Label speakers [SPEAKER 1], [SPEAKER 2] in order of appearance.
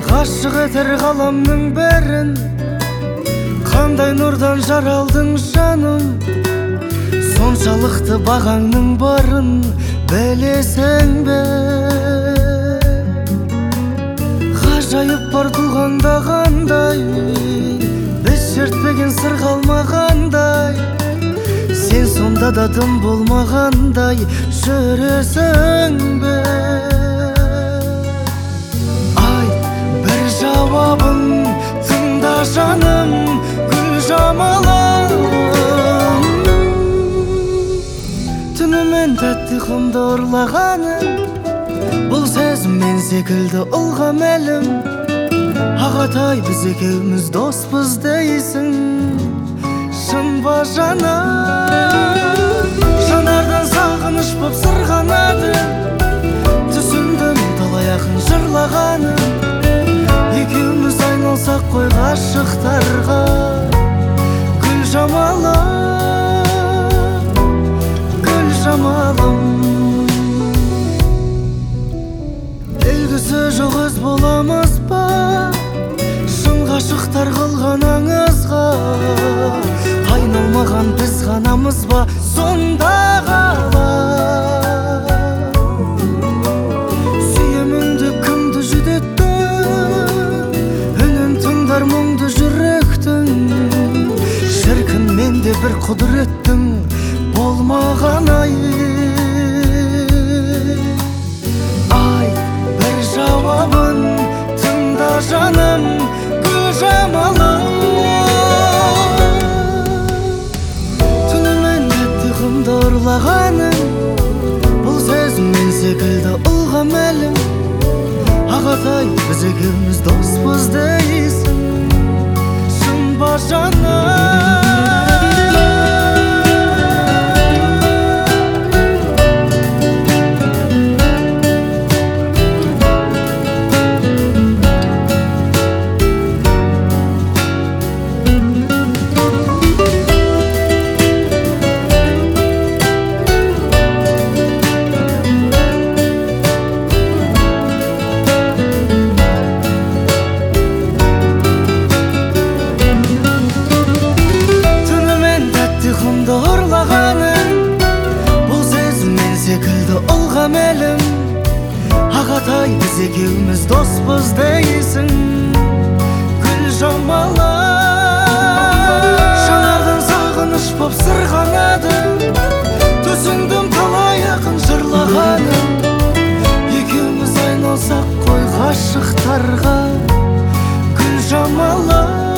[SPEAKER 1] ғашық етер ғаламның бәрін, қандай нұрдан жаралдың жаным, соншалықты бағаңның барын білесің бе? Ғажайып бар туғанда қандай, біз шертпеген сыр қалмағандай, сен сонда да тым болмағандай жүресің бе? Жауабын тыңда жаным, гүл жамалым. Түнімен тәтті құмды ұрлағаным, бұл сезім мен секілді ұлғам әлім. Ағатай, біз екеуміз доспыз дейсің, шын ба жаным? Жанардан сағыныш боп сырғанады, түсіндім талай ақын жырлағаным. Екеуміз айналсақ қой ғашықтарға, гүл жамалым, гүл жамалым. Белгісі жоқ өз боламыз ба, шын ғашықтар қылған аңызға, айналмаған біз ғанамыз ба, сонда қалар? Мұңды жүректің, шіркін менде бір құдіреттің болмаған ай. Ай, бір жауабын тыңда жаным, гүл жамалым. Түнімен тәтті құмды ұрлағаным, бұл сезім мен секілді ұлғам әлім. Ағатай, біз екеуміз доспыз дейсің, шын ба жаным? Бұл сезім мен секілді ұлғам әлім. Ағатай, біз екеуміз доспыз дейсің, гүл жамалым. Жанардан сағыныш боп сырғанады, түсіндім талай ақын жырлағаным. Екеуміз айналсақ қой ғашықтарға, гүл жамалым.